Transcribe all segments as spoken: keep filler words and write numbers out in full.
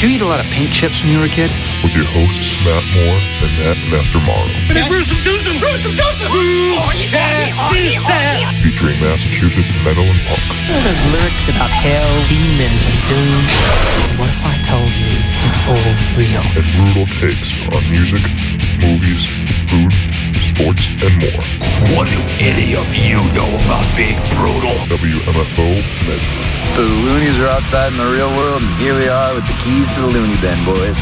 Did you eat a lot of paint chips when you were a kid? With your hosts, Matt Moore and Matt Master Morrow. Hey, Bruce, do some, do some, do some! Featuring Massachusetts metal and punk. Those lyrics about hell, demons, and doom. What if I told you it's all real? And brutal takes on music, movies, food, sports, and more. What do any of you know about being brutal? W M F O Medford. So the loonies are outside in the real world, and here we are with the keys to the loony bin, boys.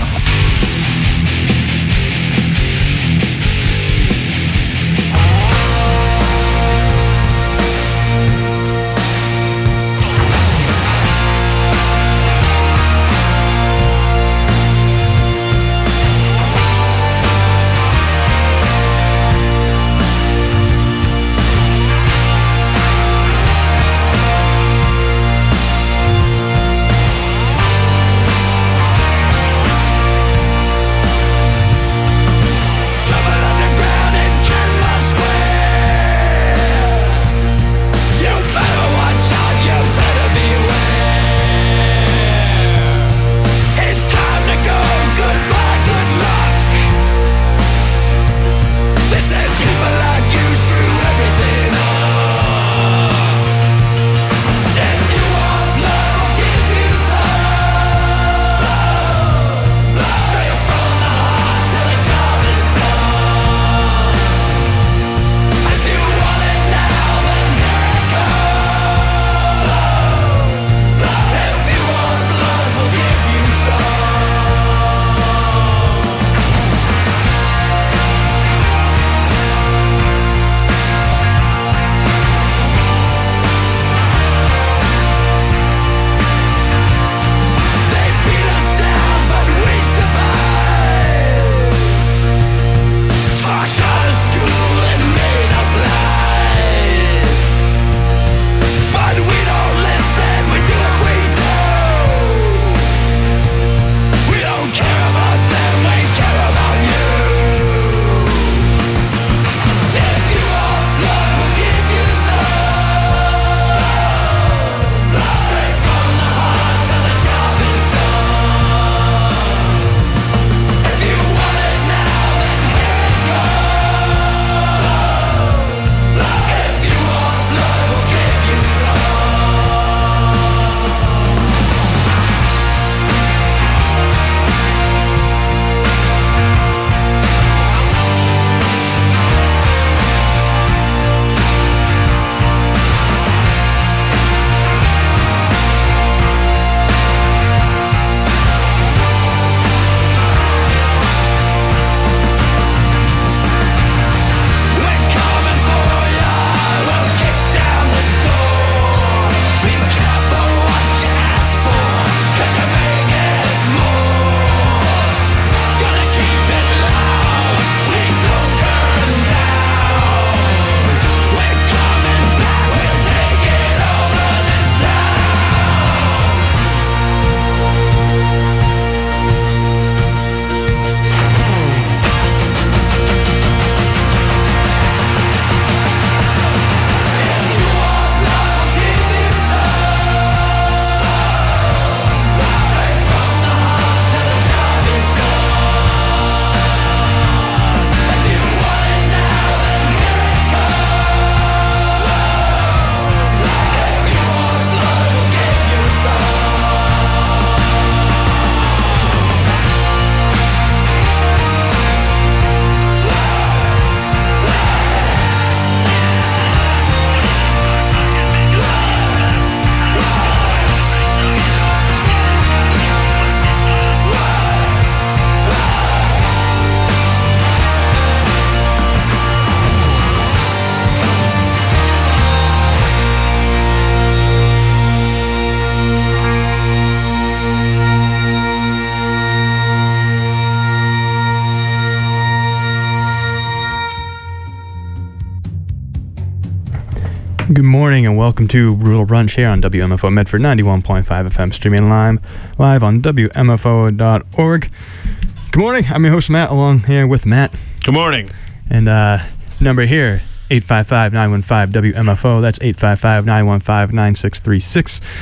Good morning and welcome to Brutal Brunch here on W M F O Medford ninety-one point five F M, streaming live, live on W M F O dot org. Good morning, I'm your host Matt, along here with Matt. Good morning. And uh, number here, eight five five, nine one five, W M F O, that's eight five five, nine one five, nine six three six.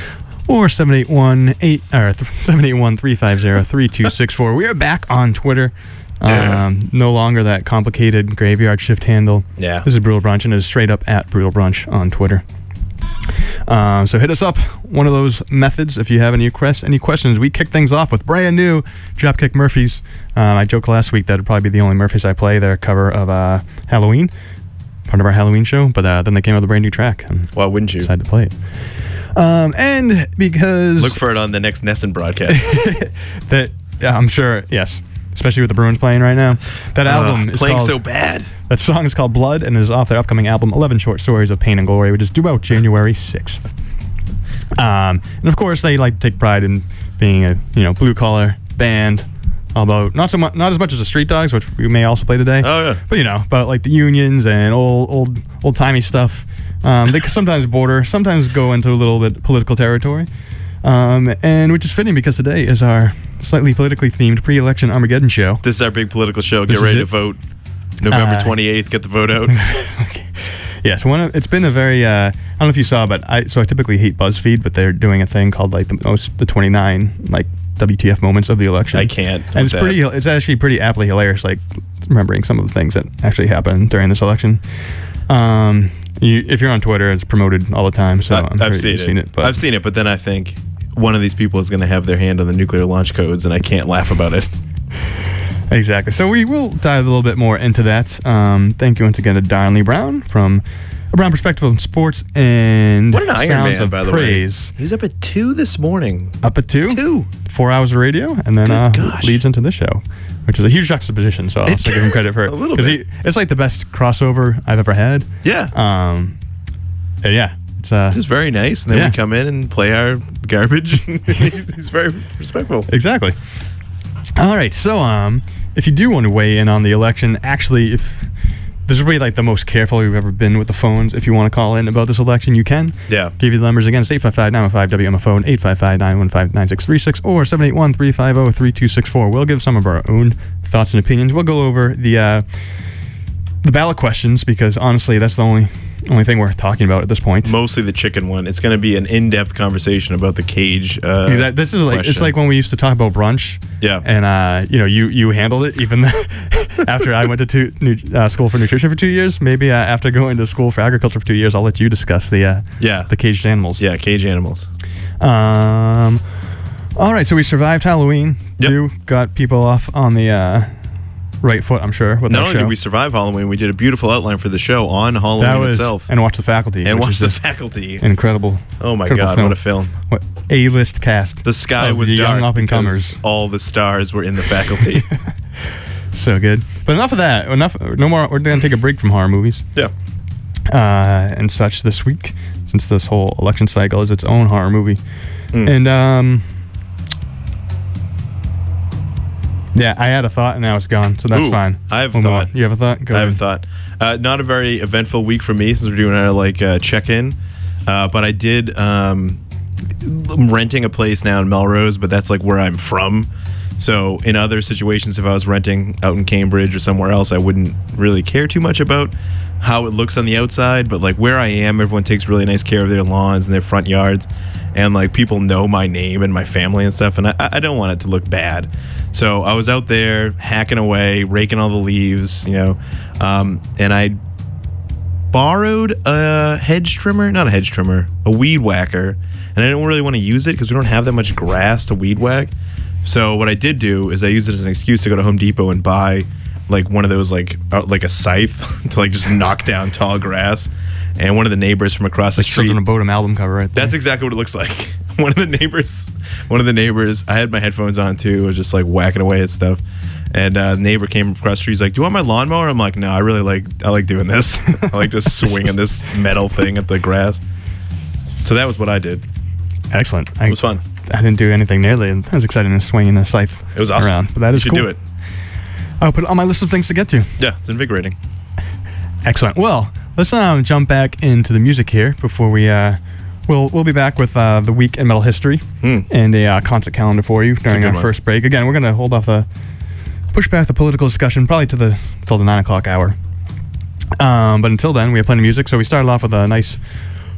or seven eight one eight or seven eight one three five zero three two six four. We are back on Twitter. Yeah. Um, no longer that complicated graveyard shift handle. Yeah. This is Brutal Brunch, and it is straight up at Brutal Brunch on Twitter. Um, so hit us up, one of those methods, if you have any, quest- any questions. We kick things off with brand new Dropkick Murphys. Um, I joked last week that would probably be the only Murphys I play. Their cover of uh, Halloween, part of our Halloween show, but uh, then they came out with a brand new track. And Why wouldn't you? Decided to play it. Um, and because... Look for it on the next Nesson broadcast. that yeah, I'm sure, yes. Especially with the Bruins playing right now. That album uh, is playing called, so bad. That song is called Blood and is off their upcoming album, eleven Short Stories of Pain and Glory, which is due out January sixth. Um, and of course, they like to take pride in being a you know blue collar band, all about not so much, not as much as the Street Dogs, which we may also play today. Oh yeah. But you know, about like the unions and old old old timey stuff. Um, they can sometimes border, sometimes go into a little bit political territory. Um, and which is fitting because today is our slightly politically themed pre-election Armageddon show. This is our big political show. Get This is ready it? to vote. November Uh, twenty-eighth, get the vote out. Okay. Yes, one of, it's been a very uh, I don't know if you saw, but I so I typically hate BuzzFeed, but they're doing a thing called like the most the twenty-nine like W T F moments of the election. I can't. And it's with pretty that. it's actually pretty aptly hilarious, like remembering some of the things that actually happened during this election. Um, you, if you're on Twitter, it's promoted all the time, so I, I'm I've sure seen you've it. seen it. But I've seen it, but then I think one of these people is going to have their hand on the nuclear launch codes, and I can't laugh about it. Exactly. So we will dive a little bit more into that. Um, thank you once again to Darnley Brown from A Brown Perspective on Sports and What an Iron Sounds Man, of by the Praise. way. He was up at two this morning. Up at two? Two. Four hours of radio, and then Good uh, gosh. leads into this show, which is a huge juxtaposition, so I'll also give him credit for it. A little 'Cause bit. He, it's like the best crossover I've ever had. Yeah. Um, and yeah. It's uh, This is very nice. And then yeah. we come in and play our garbage. he's, he's very respectful. Exactly. All right, so um, if you do want to weigh in on the election, actually, if this is really like the most careful we've ever been with the phones. If you want to call in about this election, you can. Yeah. Give you the numbers again. It's eight five five, nine one five, W M F O, and eight five five, nine one five, nine six three six, or seven eight one, three five zero, three two six four. We'll give some of our own thoughts and opinions. We'll go over the uh, the ballot questions because honestly, that's the only only thing we're talking about at this point. Mostly the chicken one. It's going to be an in-depth conversation about the cage. Uh, Exactly. This is like it's question. like when we used to talk about brunch. Yeah. And uh, you know, you you handled it even though after I went to two, nu- uh, school for nutrition for two years. Maybe uh, after going to school for agriculture for two years, I'll let you discuss the uh, Yeah. the caged animals. Yeah, cage animals. Um. All right. So we survived Halloween. Yep. You got people off on the uh, right foot, I'm sure, with Not our only show. did we survive Halloween, we did a beautiful outline for the show on Halloween that was itself. and watch the faculty And which watch is the a faculty. incredible. Oh my incredible God, film. what a film. What A-list cast. The sky of was the dark young up and comers. because all the stars were in the faculty. So good. But enough of that. Enough. No more. We're going to take a break from horror movies yeah. uh, and such this week, since this whole election cycle is its own horror movie. Mm. And um, yeah, I had a thought and now it's gone, so that's Ooh, fine. I have a We'll move thought. on. You have a thought? Go I have a ahead. thought. Uh, not a very eventful week for me since we're doing our like uh, check-in, uh, but I did um, I'm renting a place now in Melrose, but that's like where I'm from. So in other situations, if I was renting out in Cambridge or somewhere else, I wouldn't really care too much about how it looks on the outside. But like where I am, everyone takes really nice care of their lawns and their front yards, and like people know my name and my family and stuff, and I, I don't want it to look bad. So I was out there hacking away, raking all the leaves, you know, um, and I borrowed a hedge trimmer, not a hedge trimmer, a weed whacker, and I didn't really want to use it because we don't have that much grass to weed whack. So what I did do is I used it as an excuse to go to Home Depot and buy like one of those like uh, like a scythe to like just knock down tall grass. And one of the neighbors from across the Like street. Children of Bodom album cover right there. That's exactly what it looks like. One of the neighbors, one of the neighbors, I had my headphones on too, was just like whacking away at stuff. And uh, the neighbor came across the street, he's like, "Do you want my lawnmower?" I'm like, "No, I really like, I like doing this. I like just swinging this metal thing at the grass." So that was what I did. Excellent. I, It was fun. I didn't do anything nearly as exciting as swinging a scythe It was awesome. around, but that You is should cool. do it. I'll put it on my list of things to get to. Yeah, it's invigorating. Excellent. Well, let's um, jump back into the music here before we uh, we'll we'll be back with uh, the week in metal history Hmm. and a uh, concert calendar for you during good our one. first break. Again, we're gonna hold off the push back the political discussion probably to the till the nine o'clock hour. Um, but until then, we have plenty of music. So we started off with a nice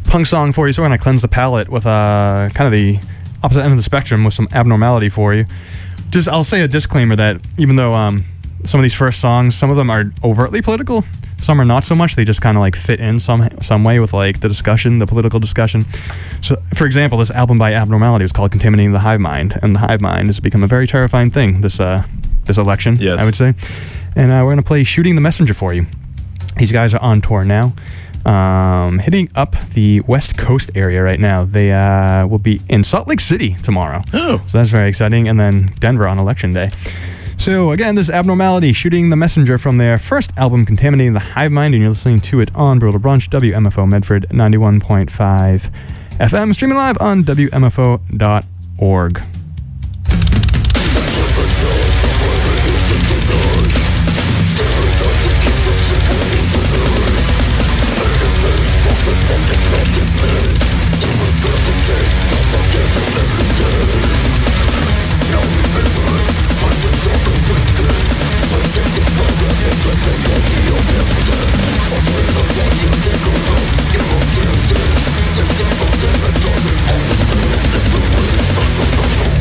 punk song for you. So we're going to cleanse the palate with uh, kind of the opposite end of the spectrum with some Abnormality for you. Just, I'll say a disclaimer that even though um, some of these first songs, some of them are overtly political, some are not so much. They just kind of like fit in some some way with like the discussion, the political discussion. So, for example, this album by Abnormality was called "Contaminating the Hive Mind," and the hive mind has become a very terrifying thing this uh, this election. Yes. I would say. And uh, we're gonna play "Shooting the Messenger" for you. These guys are on tour now, um, hitting up the West Coast area right now. They uh, will be in Salt Lake City tomorrow. Oh, so that's very exciting. And then Denver on Election Day. So again, this Abnormality, "Shooting the Messenger" from their first album, "Contaminating the Hive Mind," and you're listening to it on Brutal Brunch, W M F O Medford ninety-one point five F M, streaming live on W M F O dot org. Just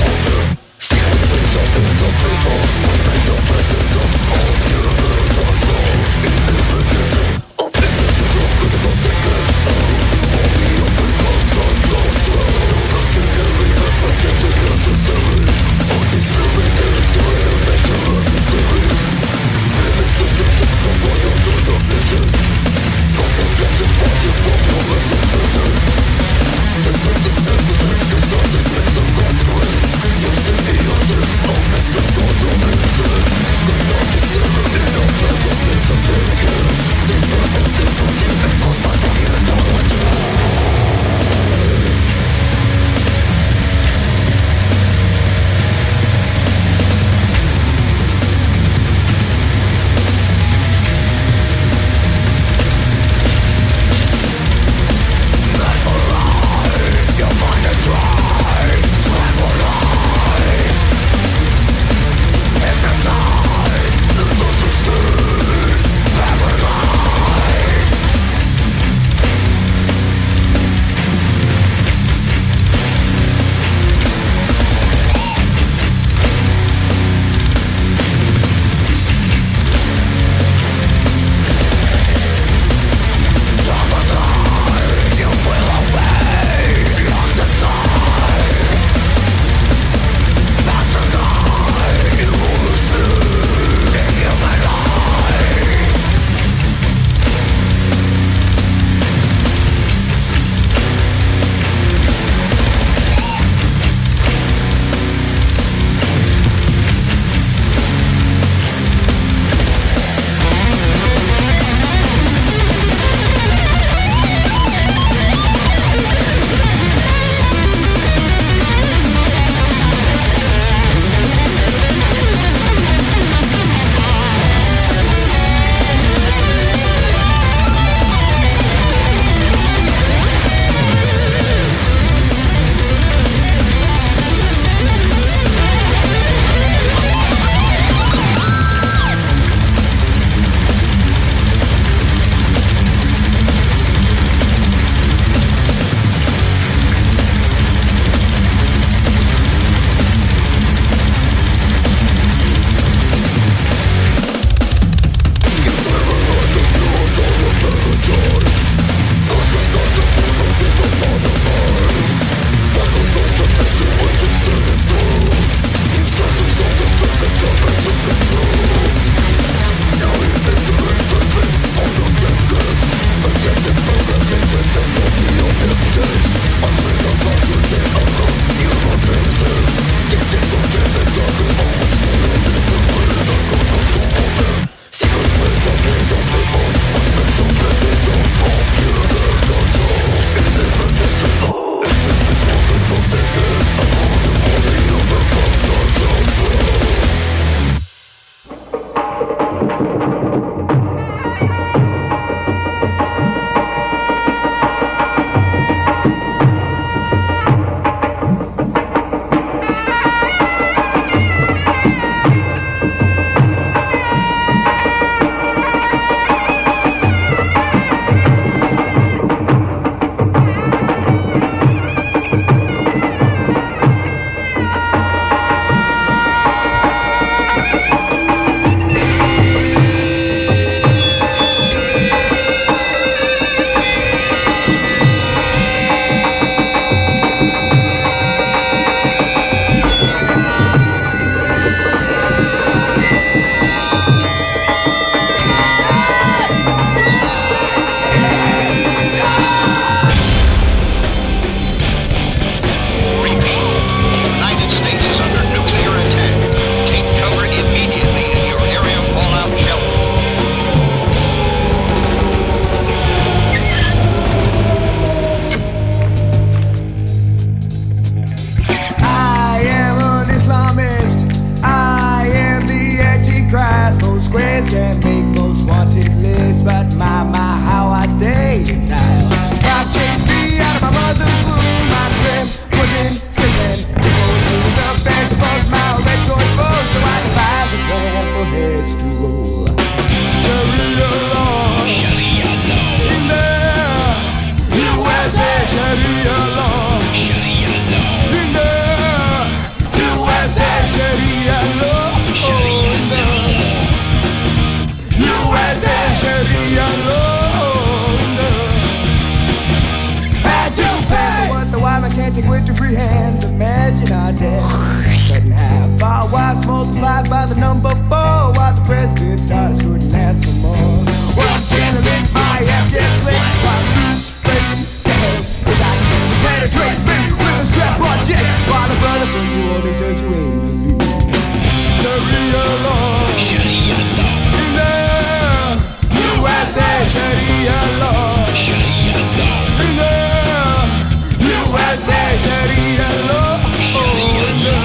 chanting with your free hands. Imagine our death cut in half. Our wives multiplied by the number four, while the president's dollars couldn't ask for more. Well, I'm channeling my abject slave while these slaves to hell. Cause I can penetrate me with a strap on deck while the brother from New Orleans does you aim to be. Sharia law. Sharia law. In the U S A, Sharia law. Sharia law. In the U S A, Sharia law. Oh, in the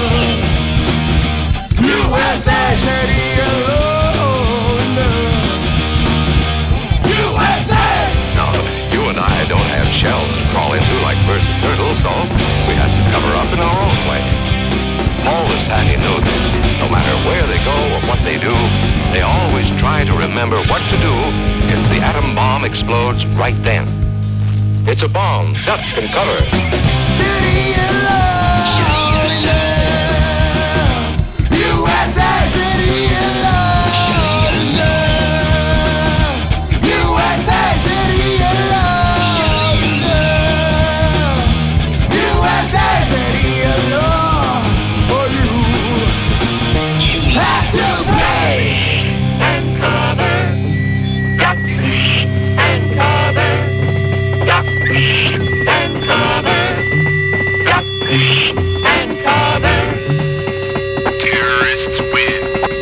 U S A, Sharia law. Oh, in the U S A. No, you and I don't have shells to crawl into like birds and turtles, so we have to cover up in our own way. Paul and Patty know this. No matter where they go or what they do, they always try to remember what to do if the atom bomb explodes right then. It's a bomb. Duck and cover. Sharia law. Sharia law. U S A, Sharia law. Sharia law. U S A, Sharia law. Sharia law. U S A, Sharia law. Have to pay and cover, duck and cover, duck and cover, duck and cover. Terrorists win.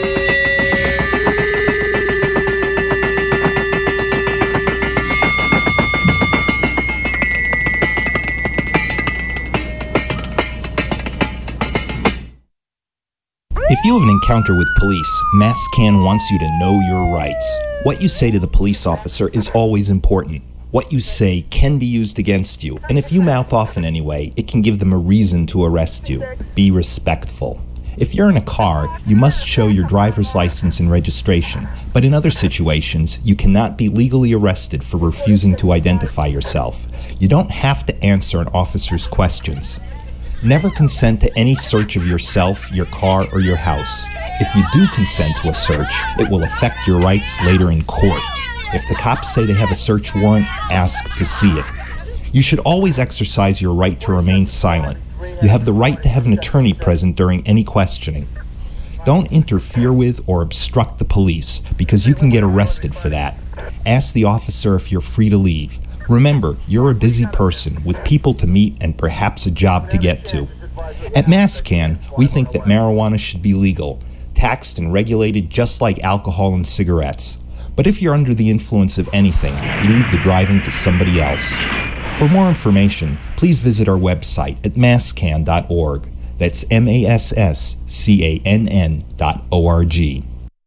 If you have an encounter with police, MassCan wants you to know your rights. What you say to the police officer is always important. What you say can be used against you, and if you mouth off in any way, it can give them a reason to arrest you. Be respectful. If you're in a car, you must show your driver's license and registration, but in other situations, you cannot be legally arrested for refusing to identify yourself. You don't have to answer an officer's questions. Never consent to any search of yourself, your car, or your house. If you do consent to a search, it will affect your rights later in court. If the cops say they have a search warrant, ask to see it. You should always exercise your right to remain silent. You have the right to have an attorney present during any questioning. Don't interfere with or obstruct the police, because you can get arrested for that. Ask the officer if you're free to leave. Remember, you're a busy person with people to meet and perhaps a job to get to. At MassCan, we think that marijuana should be legal, taxed and regulated just like alcohol and cigarettes. But if you're under the influence of anything, leave the driving to somebody else. For more information, please visit our website at masscan dot org. That's M A S S C A N N dot O R G.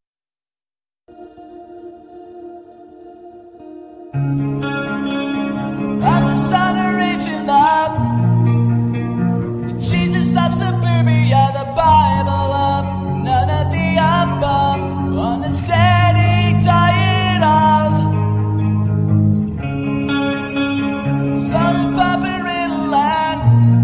I'm the son of Rachel Love, the Jesus of suburbia, the Bible of none of the above, on a steady diet of son of Papa Riddleland.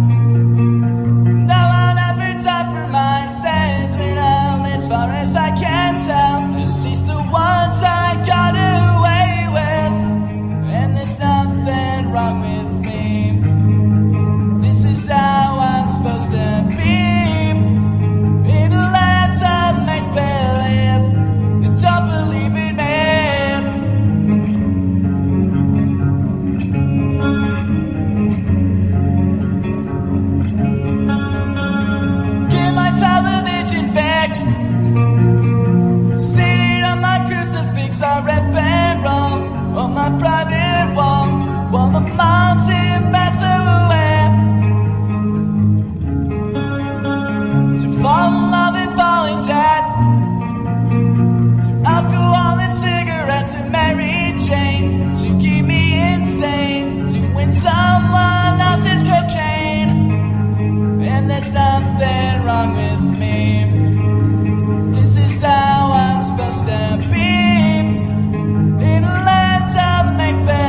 No one ever died for my sentinel, as far as I can tell, at least the ones I got away with, and there's nothing wrong with me. This is how I'm supposed to be, in a land of make-believe that don't believe in me. Get my television fixed, sitting on my crucifix, I rip and roll on my private wall, while the moms in bed so aware to fall in love and falling dead, to alcohol and cigarettes and Mary Jane, to keep me insane, doing someone else's cocaine, and there's nothing wrong with me. This is how I'm supposed to be, in a land of make-believe.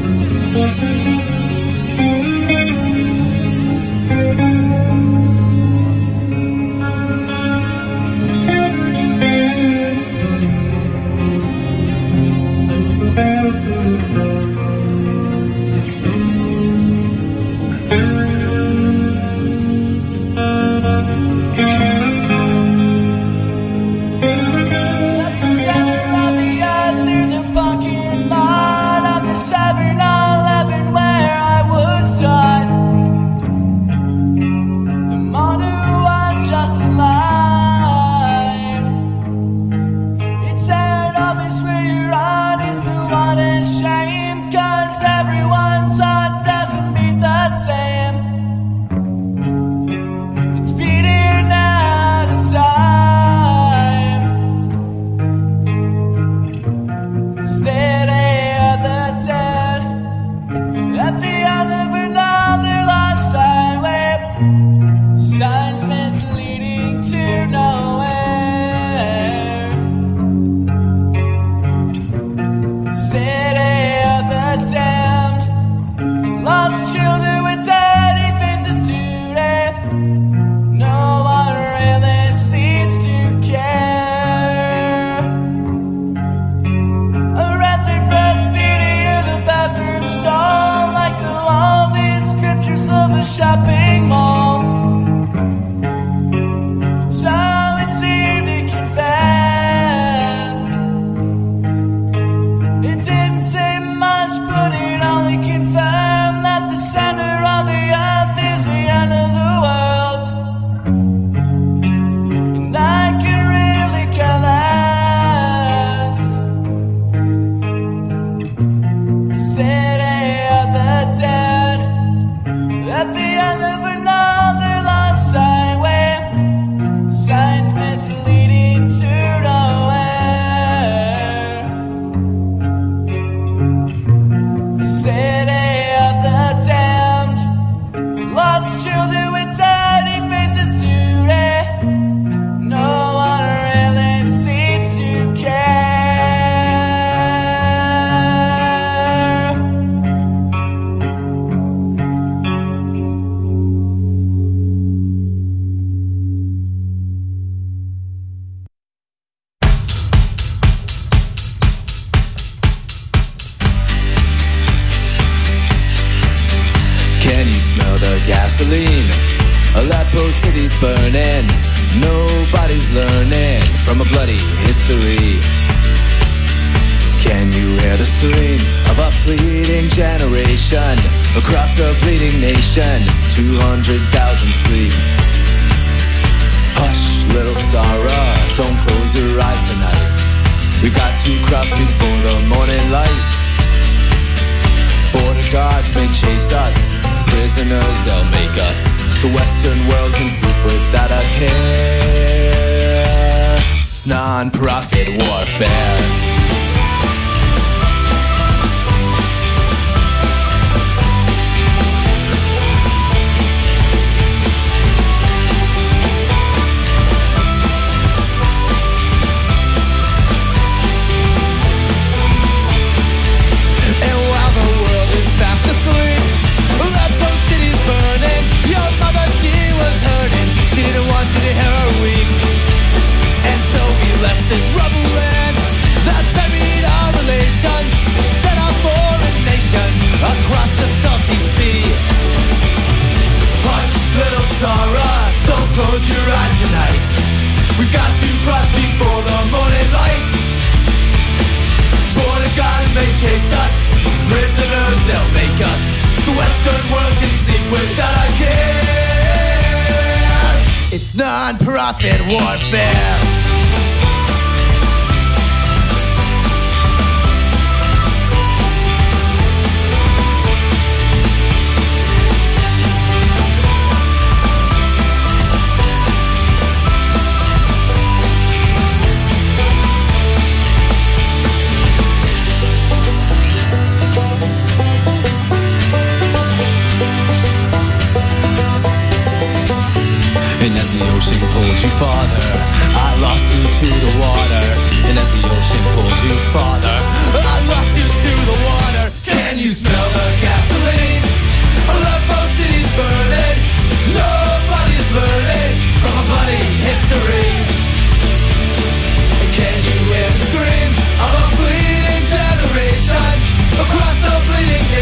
gasoline. Aleppo City's burning. Nobody's learning from a bloody history. Can you hear the screams of a fleeting generation across a bleeding nation? Two hundred thousand sleep. Hush, little Sarah, don't close your eyes tonight. We've got to cross before the morning light. Border guards may chase us, prisoners they'll make us. The Western world can sleep without a care. It's non-profit warfare. She didn't want you to hear her weep. And so we left this rubble land that buried our relations, set our foreign nation across the salty sea. Hush, little Sarah, don't close your eyes tonight. We've got to cross before the morning light. Border guards may chase us, prisoners they'll make us. The Western world can sleep without a care. It's non-profit warfare. And as the ocean pulled you farther, I lost you to the water. And as the ocean pulled you farther, I lost you to the water. Can you smell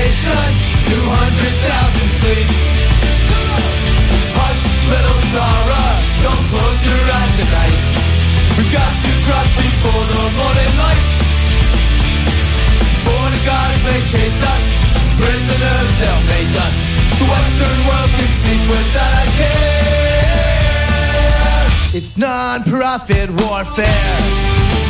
nation, two hundred thousand sleep. Hush, little Sarah, don't close your eyes tonight. We've got to cross before the morning light. Born guards may chase us, prisoners they'll make us. The Western world can sleep without a care. It's non-profit warfare.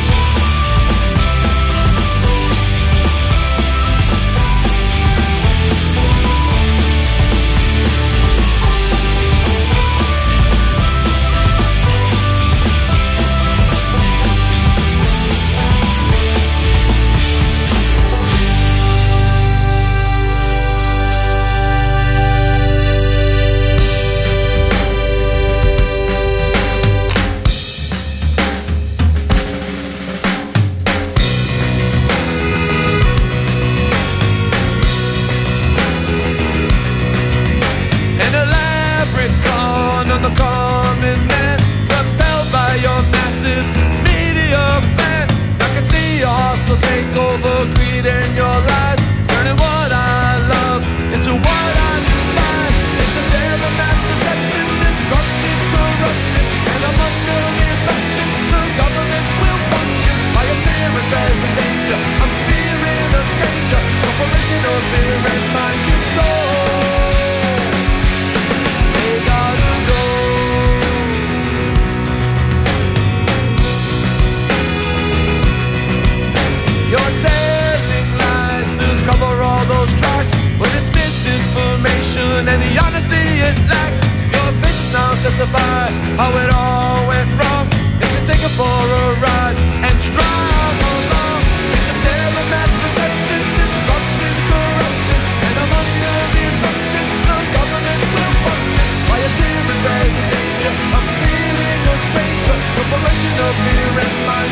How it all went wrong. They should take it for a ride and strong along. It's a tale of mass deception, destruction, corruption, and I'm under the assumption the government will function by a fear and there's a danger. I'm feeling a stranger, corporation of fear and mind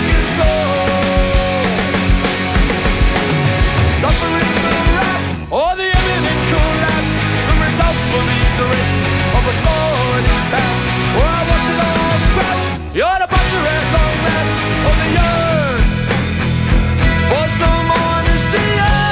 control. Suffering the wrath or the imminent collapse, the result will be the race of a sordid past. Or I watch it all crash. You're the butcher at long last on the earth for some honesty.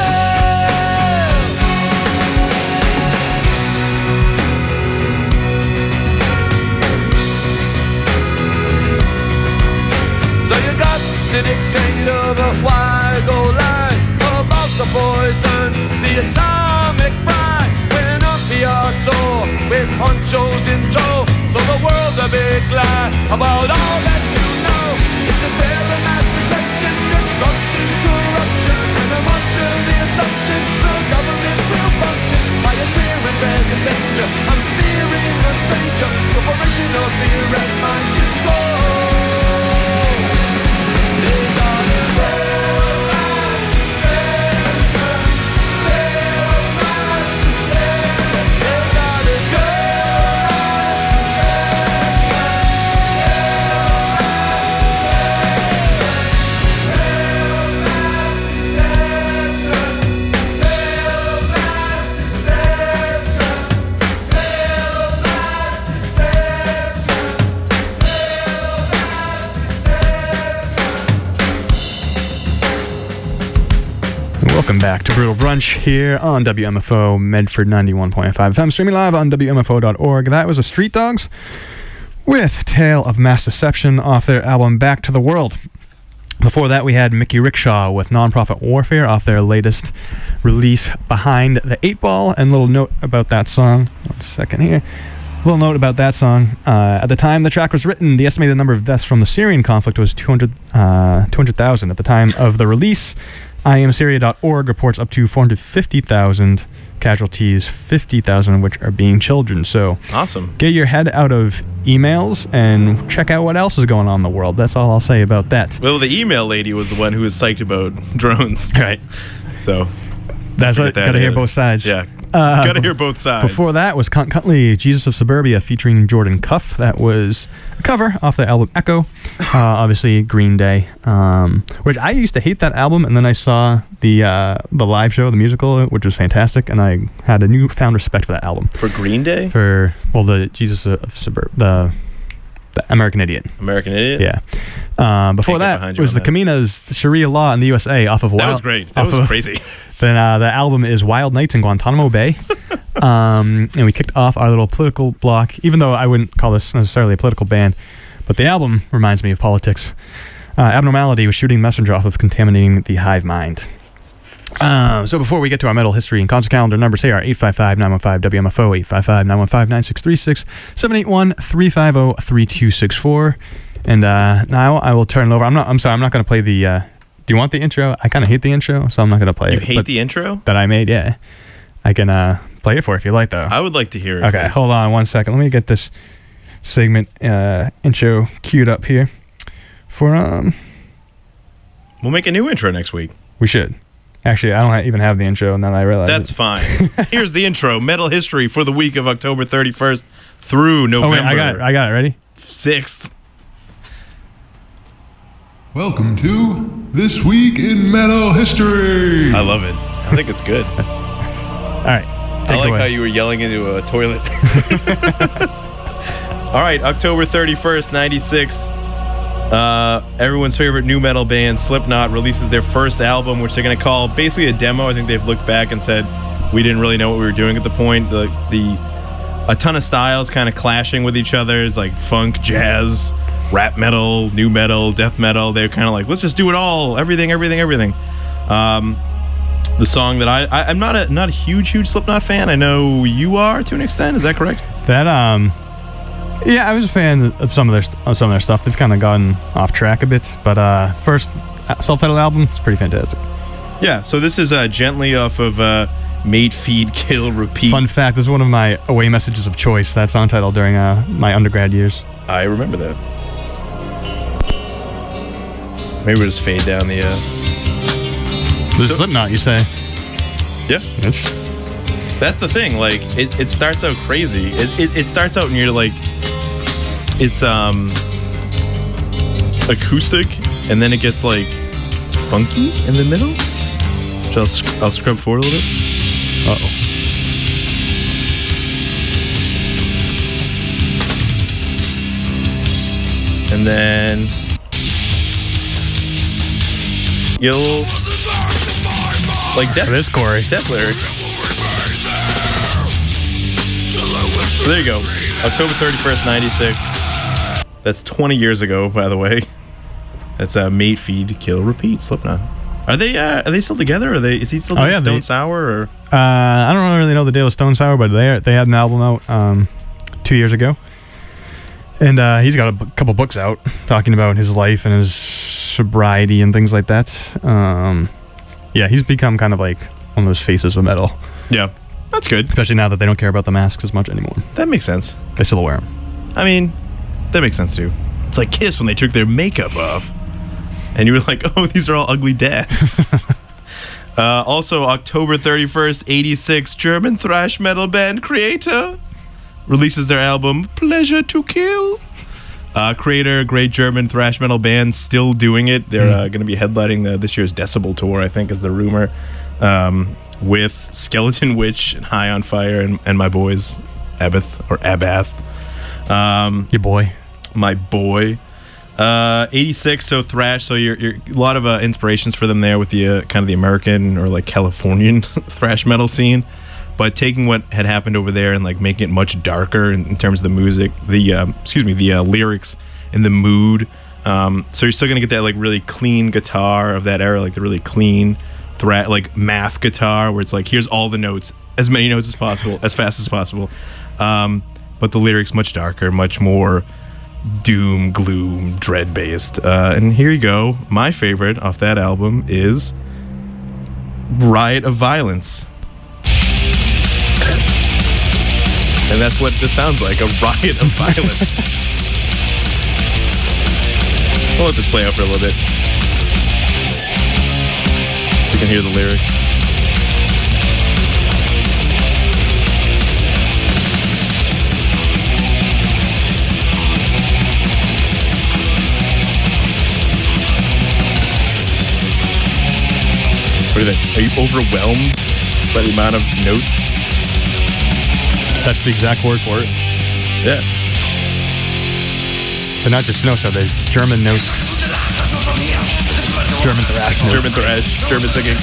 So you got the dictator, the wide old line about the poison, the atomic fry. When up the tour with honchos in tow. So the world's a big lie about all that you know. It's a tale of mass deception, destruction, corruption, and I'm under the assumption the government will function by a fear and there's a danger. I'm fearing a stranger, corporation of fear and mind control. They gotta go. Welcome back to Brutal Brunch here on W M F O Medford ninety-one point five F M, streaming live on W M F O dot org. That was the Street Dogs with Tale of Mass Deception off their album Back to the World. Before that, we had Mickey Rickshaw with Nonprofit Warfare off their latest release, Behind the Eight Ball. And a little note about that song. One second here. A little note about that song. Uh, at the time the track was written, the estimated number of deaths from the Syrian conflict was two hundred thousand. At the time of the release, I am Syria dot org reports up to four hundred fifty thousand casualties, fifty thousand of which are being children. So awesome. Get your head out of emails and check out what else is going on in the world. That's all I'll say about that. Well, the email lady was the one who was psyched about drones. Right. So that's what, that gotta in. hear both sides. Yeah. Uh, gotta hear both sides. Before that was Con Cuntley, Jesus of Suburbia, featuring Jordan Cuff. That was a cover off the album Echo. Uh, obviously, Green Day, um, which I used to hate that album, and then I saw the uh, the live show, the musical, which was fantastic, and I had a newfound respect for that album. For Green Day? For well, the Jesus of Suburbia, the the American Idiot. American Idiot. Yeah. Um, before that was the Caminas Sharia law in the U S A off of Wild. That was great. That was of, crazy. Then uh, the album is Wild Nights in Guantanamo Bay. um, and we kicked off our little political block, even though I wouldn't call this necessarily a political band. But the album reminds me of politics. Uh, Abnormality was shooting messenger off of Contaminating the Hive Mind. Um, so before we get to our metal history and concert calendar numbers, here are eight five five, nine one five, W M F O, eight five five, nine one five, nine six three six, seven eight one, three five zero, three two six four. And uh, now I will turn it over. I'm not. I'm sorry. I'm not going to play the. Uh, do you want the intro? I kind of hate the intro, so I'm not going to play you it. You hate but the intro that I made? Yeah, I can uh, play it for if you like, though. I would like to hear it. Okay, please. hold on one second. Let me get this segment uh, intro queued up here. For um, we'll make a new intro next week. We should. Actually, I don't even have the intro now that I realize That's it. fine. Here's the intro. Metal history for the week of October thirty-first through November. Oh, wait, I got it. I got it. Ready? sixth. Welcome to This Week in Metal History. I love it. I think it's good. All right. I like how you were yelling into a toilet. All right, October thirty-first, ninety-six. Uh, everyone's favorite new metal band, Slipknot, releases their first album, which they're going to call basically a demo. I think they've looked back and said, we didn't really know what we were doing at the point. The, the a ton of styles kind of clashing with each other. It's like funk, jazz, rap metal, new metal, death metal. They're kind of like, let's just do it all. Everything, everything, everything. Um, the song that I, I... I'm not a not a huge, huge Slipknot fan. I know you are to an extent. Is that correct? That, um... Yeah, I was a fan of some of their of some of their stuff. They've kind of gotten off track a bit, but uh, first self-titled album is pretty fantastic. Yeah, so this is uh, Gently off of uh, Mate, Feed, Kill, Repeat. Fun fact, this is one of my away messages of choice, that song title during uh, my undergrad years. I remember that. Maybe we'll just fade down the... Uh... This is Slipknot, you say? Yeah. That's the thing, like, it, it starts out crazy. It, it, it starts out and you're like... It's um acoustic, and then it gets like funky in the middle. So I'll, sc- I'll scrub forward a little bit. Uh oh. And then you'll like death. This Corey. Death lyrics. So there you go. October thirty-first, ninety-six. That's twenty years ago, by the way. That's uh, Mate, Feed, Kill, Repeat, Slipknot. Are they uh, are they still together? Are they? Is he still oh, doing yeah, Stone they, Sour? Or uh, I don't really know the deal with Stone Sour, but they they had an album out um, two years ago, and uh, he's got a b- couple books out talking about his life and his sobriety and things like that. Um, yeah, he's become kind of like one of those faces of metal. Yeah, that's good. Especially now that they don't care about the masks as much anymore. That makes sense. They still wear them. I mean, that makes sense too. It's like Kiss when they took their makeup off. And you were like, oh, these are all ugly dads. uh, also, October thirty-first, eighty-six, German thrash metal band Kreator releases their album Pleasure to Kill. Uh, Kreator, great German thrash metal band, still doing it. They're mm. uh, going to be headlining the, this year's Decibel tour, I think, is the rumor, um, with Skeleton Witch and High on Fire and, and my boys, Abath, or Abath. Um, Your boy. My boy. Uh, eighty-six, so thrash. So you're, you're a lot of uh, inspirations for them there with the uh, kind of the American or like Californian thrash metal scene, but taking what had happened over there and like making it much darker in, in terms of the music, the uh, excuse me, the uh, lyrics and the mood. Um, so you're still gonna get that like really clean guitar of that era, like the really clean thrash, like math guitar, where it's like here's all the notes, as many notes as possible, as fast as possible. Um, but the lyrics much darker, much more doom, gloom, dread based. Uh, and here you go. My favorite off that album is Riot of Violence. And that's what this sounds like, a riot of violence. I'll let this play out for a little bit. You can hear the lyric. What are they? Are you overwhelmed by the amount of notes? That's the exact word for it. Yeah. They're not just notes, are they? German notes. German thrash. German thrash. German singing.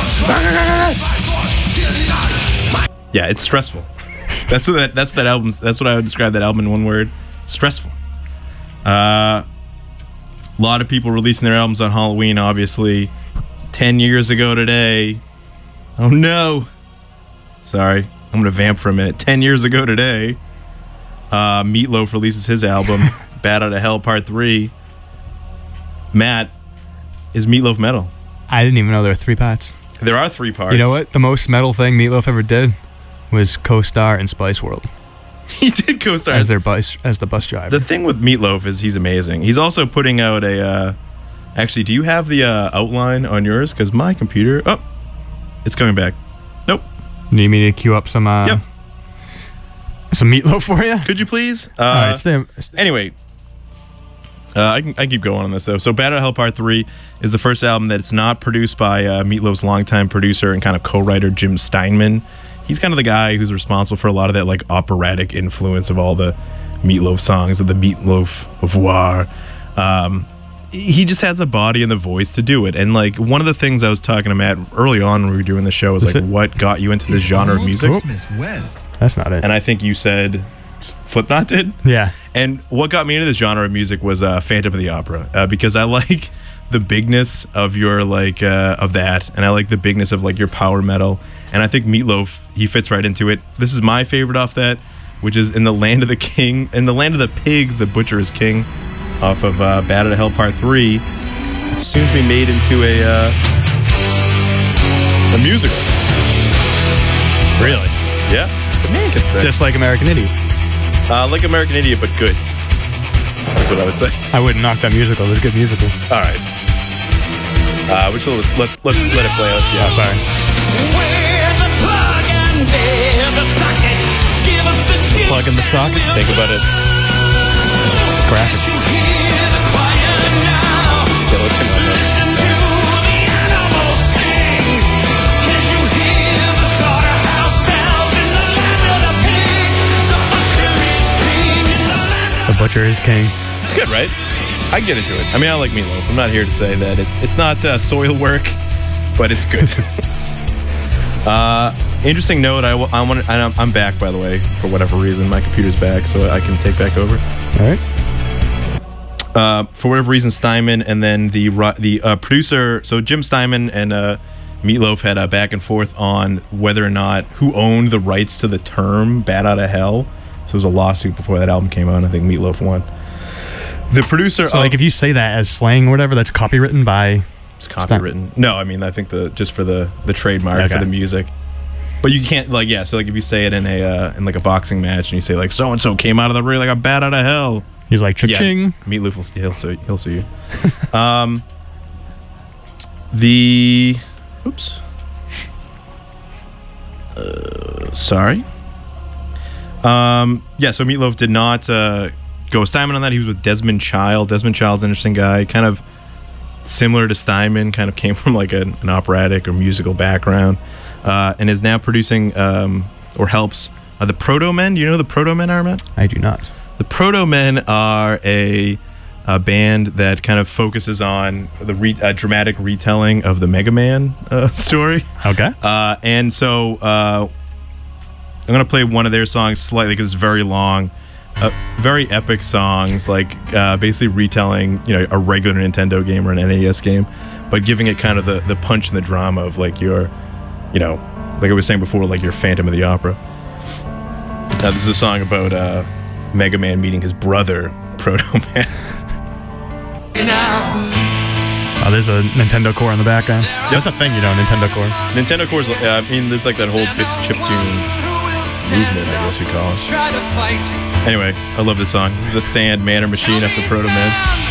Yeah, it's stressful. That's what that. That's that album. That's what I would describe that album in one word: stressful. Uh, a lot of people releasing their albums on Halloween. Obviously, ten years ago today. Oh no! Sorry, I'm gonna vamp for a minute. Ten years ago today, uh, Meatloaf releases his album, "Bad Outta Hell Part Three." Matt, is Meatloaf metal? I didn't even know there were three parts. There are three parts. You know what? The most metal thing Meatloaf ever did was co-star in Spice World. He did co-star as their bus as the bus driver. The thing with Meatloaf is he's amazing. He's also putting out a. Uh, actually, do you have the uh, outline on yours? Because my computer. Oh, it's coming back. Nope. Need me to queue up some. Uh, yep. Some Meatloaf for you? Could you please? Uh, All right. Stay, stay. Anyway. Uh, I can I can keep going on this though. So, Bad Outta Hell Part Three is the first album that's not produced by uh, Meatloaf's longtime producer and kind of co-writer Jim Steinman. He's kind of the guy who's responsible for a lot of that like operatic influence of all the Meatloaf songs of the Meatloaf of War. Um, he just has the body and the voice to do it. And like one of the things I was talking to Matt early on when we were doing the show was like, what got you into this genre of music? That's not it. And I think you said Slipknot did? Yeah. And what got me into this genre of music was uh, Phantom of the Opera, uh, because I like the bigness of your like uh, of that, and I like the bigness of like your power metal, and I think Meatloaf, he fits right into it. This is my favorite off that, which is In the Land of the King, in the Land of the Pigs, the Butcher is King, off of uh, Bad Outta Hell Part Three. It's soon to be made into a uh, a musical. Really? Yeah, the man can sing. Just like American Idiot. Uh, like American Idiot, but good. That's what I would say. I wouldn't knock that musical. It was a good musical. All right. Uh, we should let, let, let, let it play out. Yeah, oh, sorry. Plug in the socket? Think about it. It's graphic. Skeleton on this. The Butcher is King. It's good, right? I get into it. I mean, I like Meatloaf. I'm not here to say that it's it's not uh, soil work, but it's good. uh, interesting note. I, I want. I'm, I'm back, by the way, for whatever reason. My computer's back, so I can take back over. All right. Uh, for whatever reason, Steinman and then the the uh, producer. So Jim Steinman and uh, Meatloaf had a back and forth on whether or not who owned the rights to the term "Bad Outta Hell." So there was a lawsuit before that album came out, and I think Meatloaf won. The producer... So, like, if you say that as slang or whatever, that's copywritten by... It's copywritten. No, I mean, I think the just for the, the trademark okay. for the music. But you can't, like, yeah, so, like, if you say it in a uh, in, like, a boxing match, and you say, like, so-and-so came out of the ring like a bat out of hell. He's like, cha-ching. Yeah, Meatloaf, will, he'll sue, he'll sue you. um, the... Oops. Uh, sorry. Um, yeah, so Meatloaf did not uh, go with Steinman on that. He was with Desmond Child. Desmond Child's an interesting guy, kind of similar to Steinman, kind of came from like a, an operatic or musical background, uh, and is now producing um, or helps uh, the Proto Men. Do you know who the Proto Men are, Matt? I do not. The Proto Men are a, a band that kind of focuses on the re- uh, dramatic retelling of the Mega Man uh, story. Okay. Uh, and so... Uh, I'm going to play one of their songs slightly because it's very long. Uh, very epic songs, like uh, basically retelling, you know, a regular Nintendo game or an N A S game, but giving it kind of the, the punch and the drama of like your, you know, like I was saying before, like your Phantom of the Opera. Uh, this is a song about uh, Mega Man meeting his brother, Proto Man. Oh, there's a Nintendo Core in the background. Yep. That's a thing, you know, Nintendo Core. Nintendo Core's, uh, I mean, there's like that whole chiptune movement, I guess we call it. Anyway, I love this song. This is The Stand, Man or Machine after Proto Man.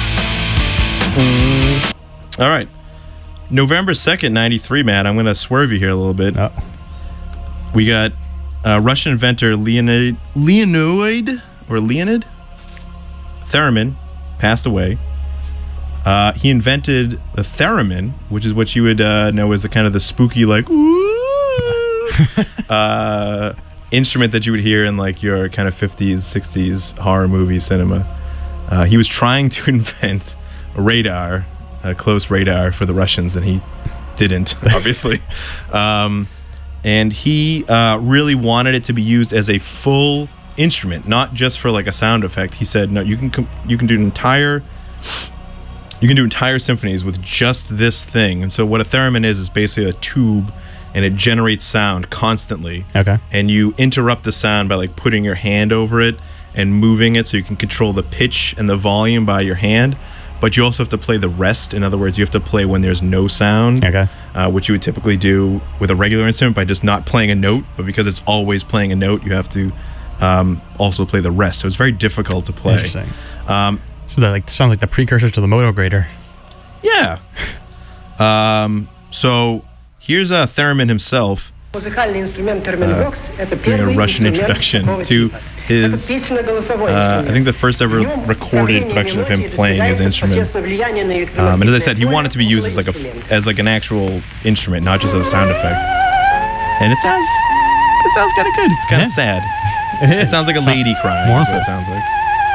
Mm. All right. November second, ninety-three, Matt. I'm going to swerve you here a little bit. Oh. We got uh, Russian inventor Leonid, Leonid, or Leonid Theremin passed away. Uh, he invented the theremin, which is what you would uh, know as the kind of the spooky, like, ooh, uh, instrument that you would hear in like your kind of fifties, sixties horror movie cinema. Uh, he was trying to invent a radar a close radar for the Russians, and he didn't, obviously. um, and he uh, really wanted it to be used as a full instrument, not just for like a sound effect. He said, no, you can com- you can do an entire you can do entire symphonies with just this thing. And so what a theremin is is basically a tube, and it generates sound constantly. Okay. And you interrupt the sound by like putting your hand over it and moving it, so you can control the pitch and the volume by your hand. But you also have to play the rest. In other words, you have to play when there's no sound, okay. uh, which you would typically do with a regular instrument by just not playing a note. But because it's always playing a note, you have to um, also play the rest. So it's very difficult to play. Interesting. Um, so that like sounds like the precursor to the moto grader. Yeah. um, so here's a theremin himself uh, doing a Russian introduction to his, uh, I think the first ever recorded production of him playing his instrument. Um, and as I said, he wanted to be used as like a as like an actual instrument, not just as a sound effect. And it sounds it sounds kind of good. It's kind of Yeah. sad. It, It is. sounds like a It's lady not crying. That's what mournful. it sounds like.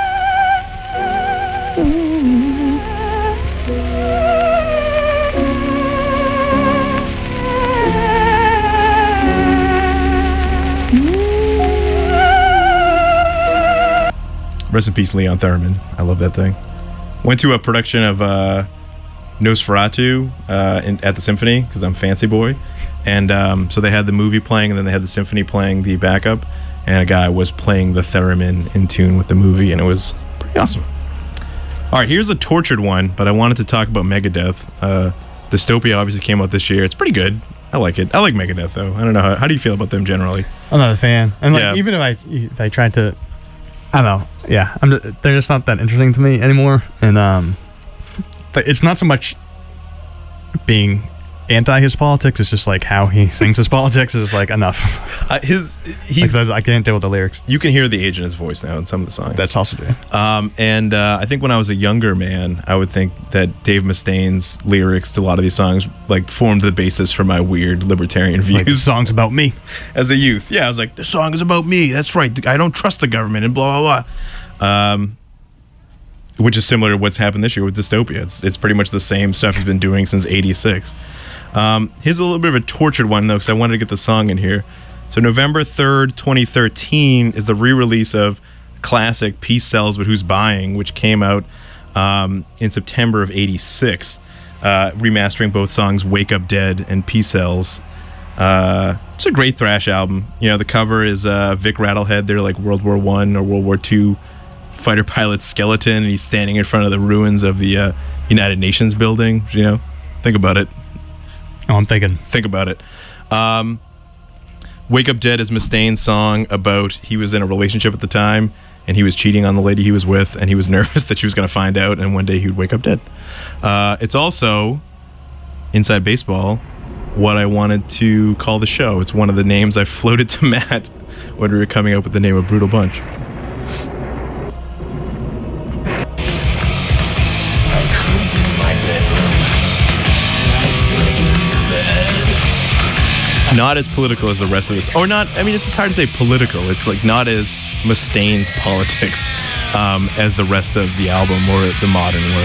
Rest in peace, Leon Theremin. I love that thing. Went to a production of uh, Nosferatu uh, in, at the Symphony, because I'm fancy boy. And um, so they had the movie playing, and then they had the Symphony playing the backup. And a guy was playing the theremin in tune with the movie, and it was pretty awesome. All right, here's a tortured one, but I wanted to talk about Megadeth. Uh, Dystopia obviously came out this year. It's pretty good. I like it. I like Megadeth, though. I don't know. How, how do you feel about them generally? I'm not a fan. And like Yeah. even if I if I tried to, I don't know. Yeah, I'm. Just, they're just not that interesting to me anymore. And um, but it's not so much being anti his politics. It's just like how he sings his politics is like enough. Uh, his he's like, I can't deal with the lyrics. You can hear the age in his voice now in some of the songs. That's also true. Um, and uh, I think when I was a younger man, I would think that Dave Mustaine's lyrics to a lot of these songs like formed the basis for my weird libertarian views. Like the song's about me. As a youth, yeah, I was like, the song is about me. That's right. I don't trust the government and blah blah blah. Um, which is similar to what's happened this year with Dystopia. It's it's pretty much the same stuff he's been doing since eighty-six. Um, here's a little bit of a tortured one though, because I wanted to get the song in here. So November third, twenty thirteen is the re-release of classic Peace Sells But Who's Buying, which came out um, in September of eighty-six, uh, remastering both songs Wake Up Dead and Peace Sells. Uh, it's a great thrash album. You know, the cover is uh, Vic Rattlehead. They're like World War One or World War Two fighter pilot skeleton, and he's standing in front of the ruins of the uh, United Nations building. You know, think about it. Oh, I'm thinking. Think about it. Um, Wake Up Dead is Mustaine's song about he was in a relationship at the time, and he was cheating on the lady he was with, and he was nervous that she was going to find out, and one day he would wake up dead. Uh, it's also, Inside Baseball, what I wanted to call the show. It's one of the names I floated to Matt when we were coming up with the name of Brutal Bunch. Not as political as the rest of this, or not. I mean, it's, it's hard to say political. It's like not as Mustaine's politics um, as the rest of the album or the modern work.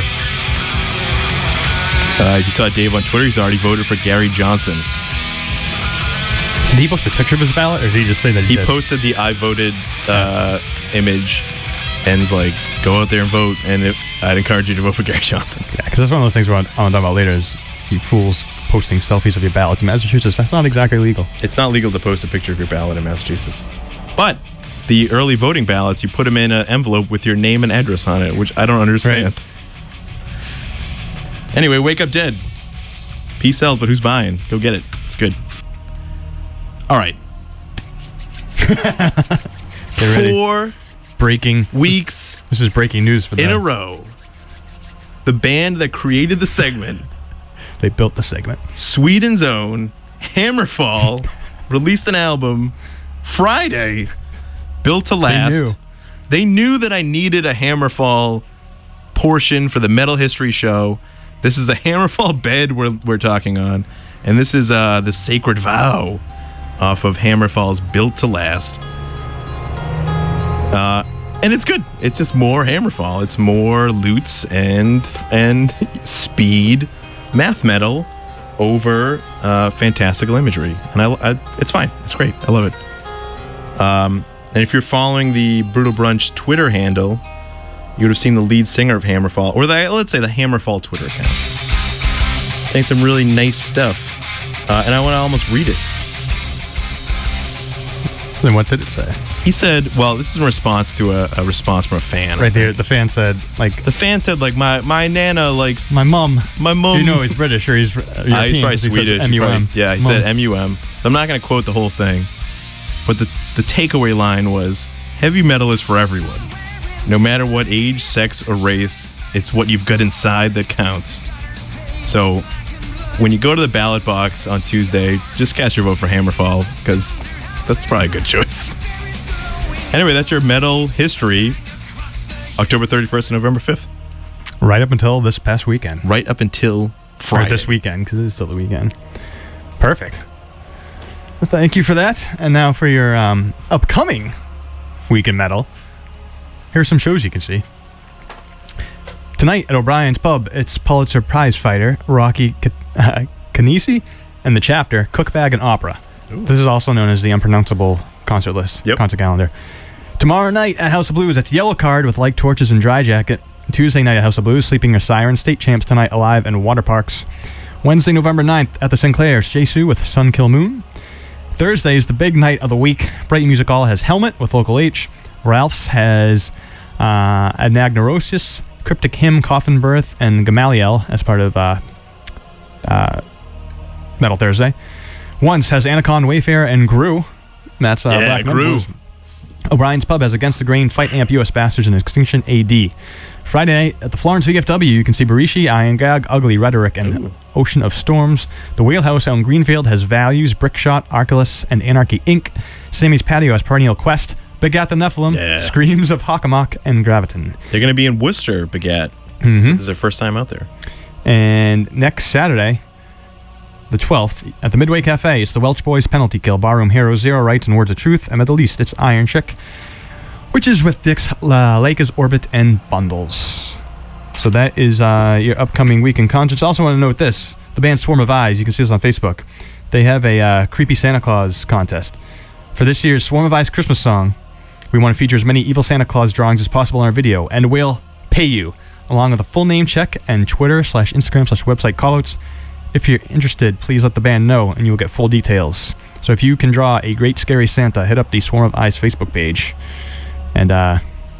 Uh, if you saw Dave on Twitter, he's already voted for Gary Johnson. Did he post a picture of his ballot, or did he just say that he, He did? posted the I voted uh, image, and is like, go out there and vote. And it, I'd encourage you to vote for Gary Johnson. Yeah, because that's one of those things we're on, on talk about later. Is you fools posting selfies of your ballots in Massachusetts? That's not exactly legal. It's not legal to post a picture of your ballot in Massachusetts. But the early voting ballots, you put them in an envelope with your name and address on it, which I don't understand. Right. Anyway, Wake Up Dead. Peace sells, but who's buying? Go get it. It's good. All right. Get ready. Four breaking weeks. This is breaking news for them. In a row. The band that created the segment. They built the segment. Sweden's own Hammerfall released an album Friday, Built to Last. They knew. They knew that I needed a Hammerfall portion for the Metal History Show. This is a Hammerfall bed we're, we're talking on. And this is uh, the Sacred Vow off of Hammerfall's Built to Last. Uh, and it's good. It's just more Hammerfall. It's more loots and and speed, math metal over uh, fantastical imagery, and I, I, it's fine. It's great. I love it. Um, and if you're following the Brutal Brunch Twitter handle, you would have seen the lead singer of Hammerfall, or the, let's say the Hammerfall Twitter account, saying some really nice stuff, uh, and I want to almost read it. Then what did it say? He said, well, this is in response to a, a response from a fan. Right there, the fan said, like... The fan said, like, my, my Nana likes... My mum. My mum. You know he's British, or he's uh, European. Uh, he's probably he Swedish. says M U M. He probably, yeah, he Mum. said M U M. So I'm not going to quote the whole thing. But the, the takeaway line was, heavy metal is for everyone. No matter what age, sex, or race, it's what you've got inside that counts. So when you go to the ballot box on Tuesday, just cast your vote for Hammerfall, because that's probably a good choice. Anyway, that's your metal history, October thirty-first and November fifth. Right up until this past weekend. Right up until Friday. Or this weekend, because it is still the weekend. Perfect. Well, thank you for that. And now for your um, upcoming weekend metal. Here are some shows you can see. Tonight at O'Brien's Pub, it's Pulitzer Prize fighter Rocky Kanisi and the Chapter, Cook Bag and Opera. Ooh. This is also known as the Unpronounceable Concert List, yep. Concert Calendar. Tomorrow night at House of Blues, it's Yellow Card with Like Torches and Dry Jacket. Tuesday night at House of Blues, Sleeping Your Siren, State Champs Tonight Alive, and Water Parks. Wednesday, November ninth at the Sinclair, Jesu with Sun Kill Moon. Thursday is the big night of the week. Brighton Music Hall has Helmet with Local H. Ralph's has uh, Anagnorosis, Cryptic Hymn, Coffin Birth, and Gamaliel as part of uh, uh, Metal Thursday. Once has Anacon, Wayfarer, and Gru. That's uh, yeah, Black Gru. Blues. O'Brien's Pub has Against the Grain, Fight Amp, U S Bastards, and Extinction A D. Friday night at the Florence V F W, you can see Barishi, Iron Gag, Ugly Rhetoric, and Ooh. Ocean of Storms. The Whalehouse out in Greenfield has Values, Brickshot, Archelaus, and Anarchy Incorporated. Sammy's Patio has Perennial Quest, Begat the Nephilim, yeah. Screams of Hockamock, and Graviton. They're going to be in Worcester, Begat. Mm-hmm. So this is their first time out there. And next Saturday, the twelfth, at the Midway Cafe, it's the Welch Boys Penalty Kill, Barroom Heroes, Zero Rights, and Words of Truth. And at the least, it's Iron Chick, which is with Dick's La Lakers Orbit and Bundles. So that is uh, your upcoming weekend concerts. Also want to note this, the band Swarm of Eyes, you can see this on Facebook. They have a uh, Creepy Santa Claus contest. For this year's Swarm of Eyes Christmas song, we want to feature as many evil Santa Claus drawings as possible in our video, and we'll pay you, along with a full name check and Twitter slash Instagram slash website callouts. If you're interested, please let the band know, and you will get full details. So if you can draw a great scary Santa, hit up the Swarm of Eyes Facebook page, and uh,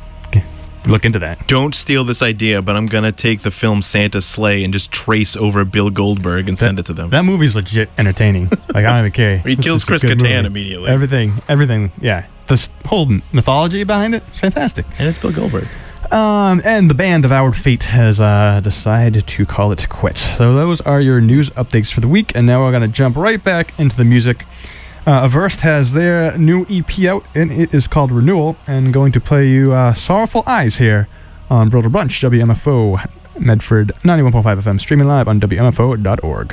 look into that. Don't steal this idea, but I'm going to take the film Santa's Sleigh and just trace over Bill Goldberg and that, send it to them. That movie's legit entertaining. Like, I don't even care. He kills Chris Kattan immediately. Everything, everything, yeah. This whole mythology behind it, fantastic. And it's Bill Goldberg. Um, and the band Devoured Fate has uh, decided to call it quits. So those are your news updates for the week, and now we're going to jump right back into the music. Uh, Averst has their new E P out, and it is called Renewal, and going to play you uh, Sorrowful Eyes here on Brutal Brunch, W M F O, Medford, ninety-one point five F M, streaming live on W M F O dot org.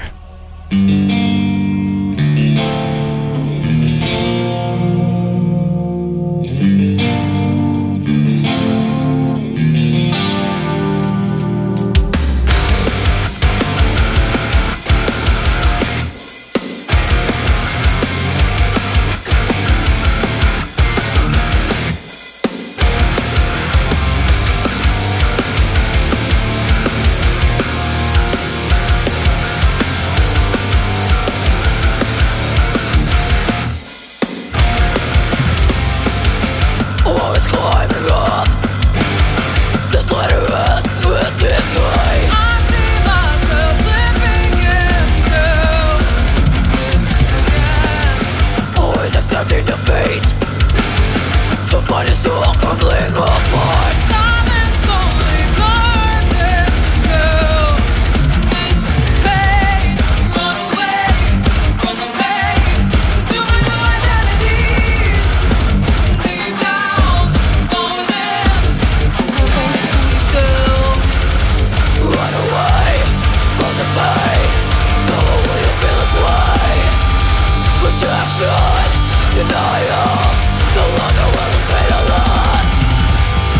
Denial, no longer will the cradle last.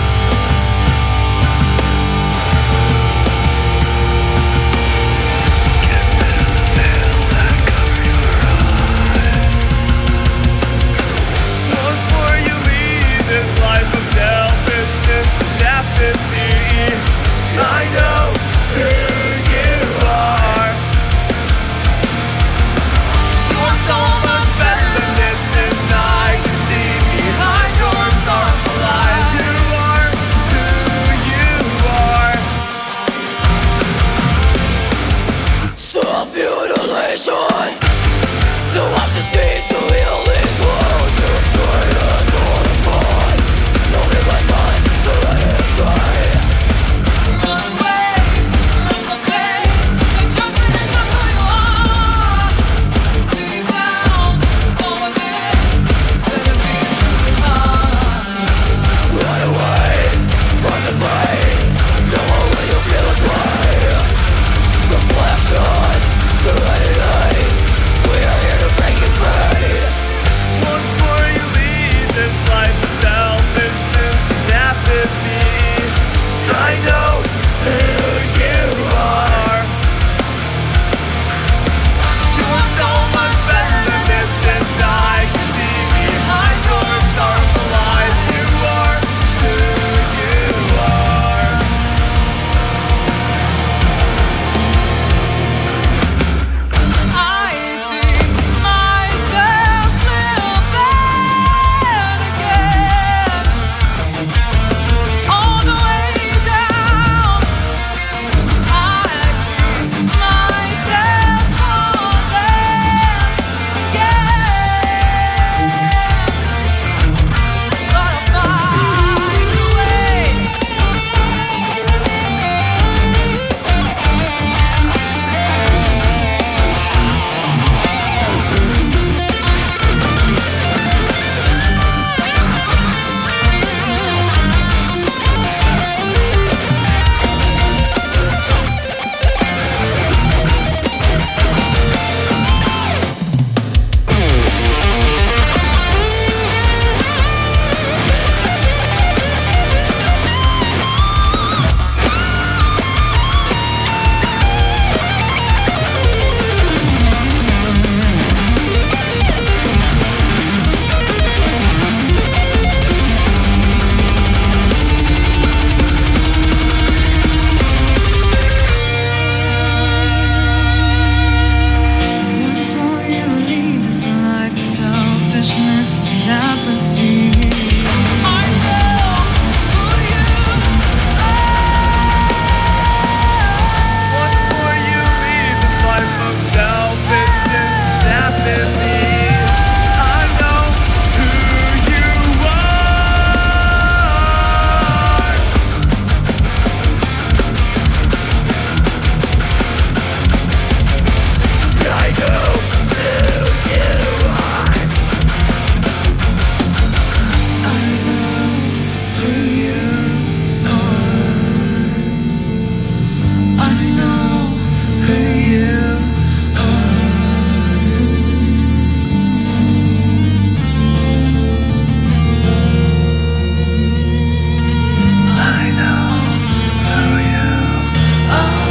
sadness and apathy. I know who you are. What for you lead this life of selfishness and apathy? I know who you are. I know who you are. I know who you are. I know who you are. I know who you are.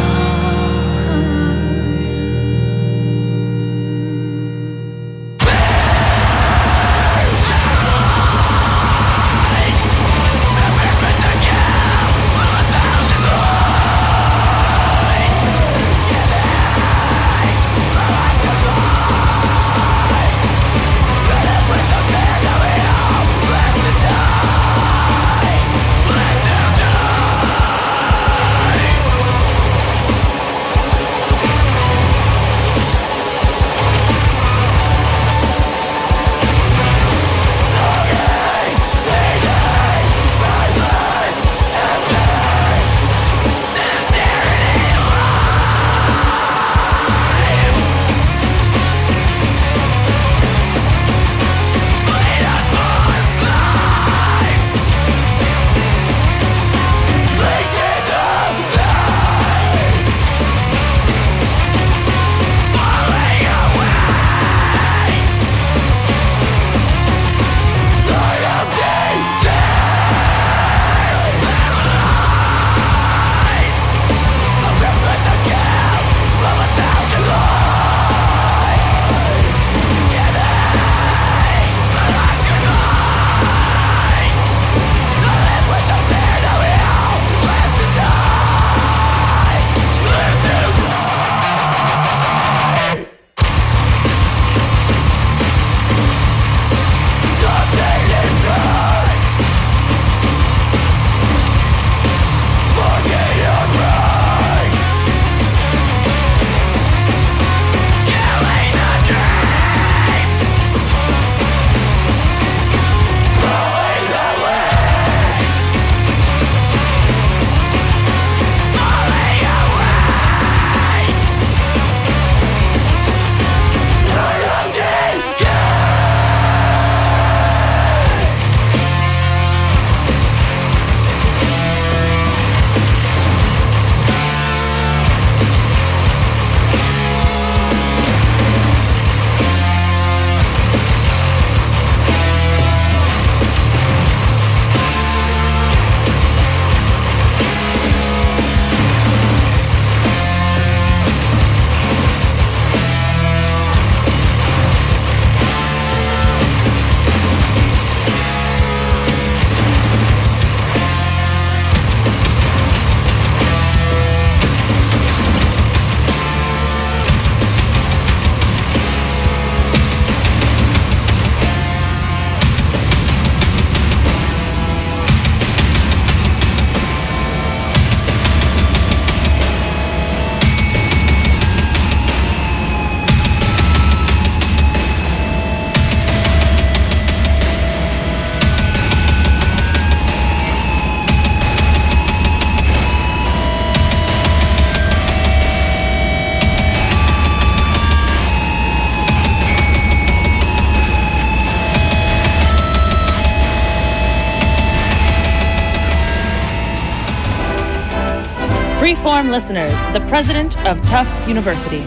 Freeform listeners, the president of Tufts University.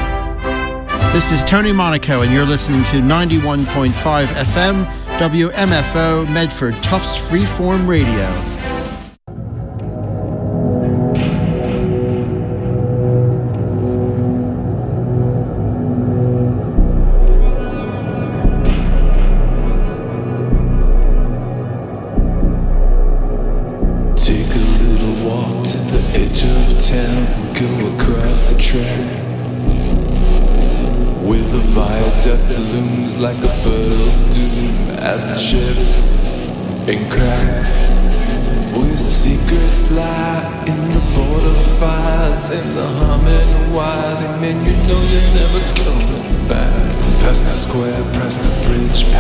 This is Tony Monaco, and you're listening to ninety-one point five F M, W M F O, Medford, Tufts Freeform Radio. Like a bird of doom as it shifts and cracks. Where secrets lie in the border fires and the humming wires. And man, you know you're never coming back. Past the square, past the bridge.